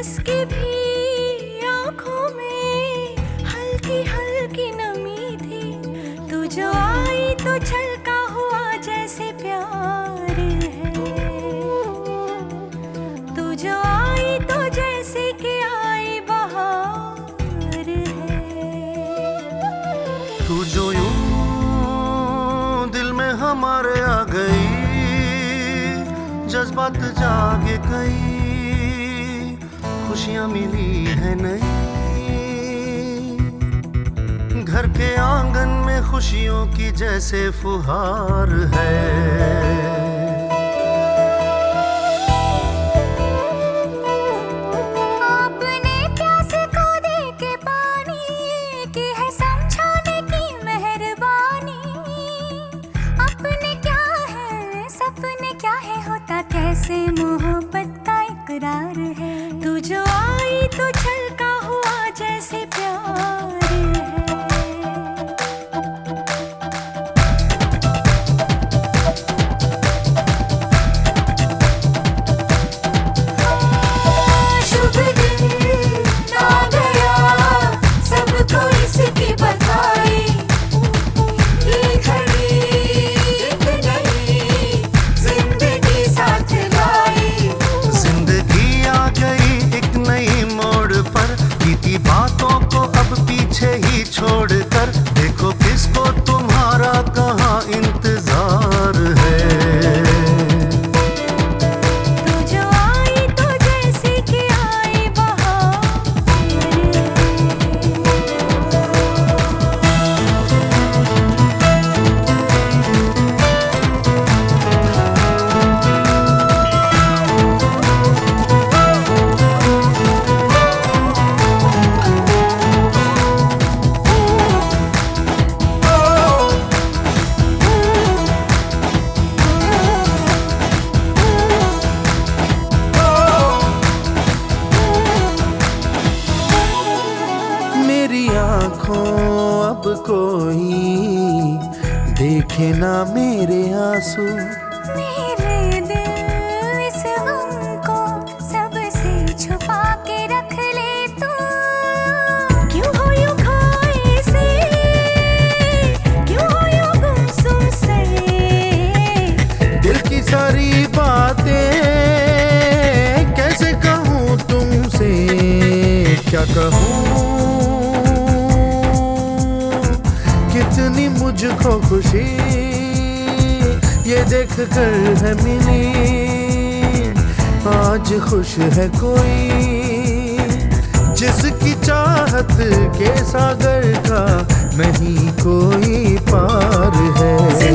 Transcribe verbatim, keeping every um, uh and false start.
उसकी भी आंखों में हल्की हल्की नमी थी। तू जो आई तो छलका हुआ जैसे प्यार है। तू जो आई तो जैसे कि आई बहार है। तू जो यूं दिल में हमारे आ गई, जज्बात जागे गई, खुशियां मिली है नई। घर के आंगन में खुशियों की जैसे फुहार है। आपने प्यास को दे के पानी की है समझाने की मेहरबानी। अपने क्या है सपने क्या है होता कैसे मोहब्बत का इकरार है। तू जो आई तो छलका हुआ जैसे प्यार है। शुभ दिन आ गया, सबको इसकी बधाई। ये घड़ी एक नई जिंदगी साथ लाई। जिंदगी आ गई एक नई मोड़ पर, बीती बातों को अब पीछे ही छोड़कर देखो किसको तुम्हारा कहाँ इंतजार है। तू जो आई तो जैसे कि आई बहार। मेरी आंखों अब कोई देखे ना मेरे आंसू। मेरे दिल इस गम को सबसे छुपा के रख ले तू। क्यों हो यूं खोए से, क्यों हो यूं गुमसुम से। दिल की सारी बातें कैसे कहूँ तुमसे, क्या कहूँ कितनी मुझको खुशी ये देख कर है मिली। आज खुश है कोई जिसकी चाहत के सागर का नहीं कोई पार है।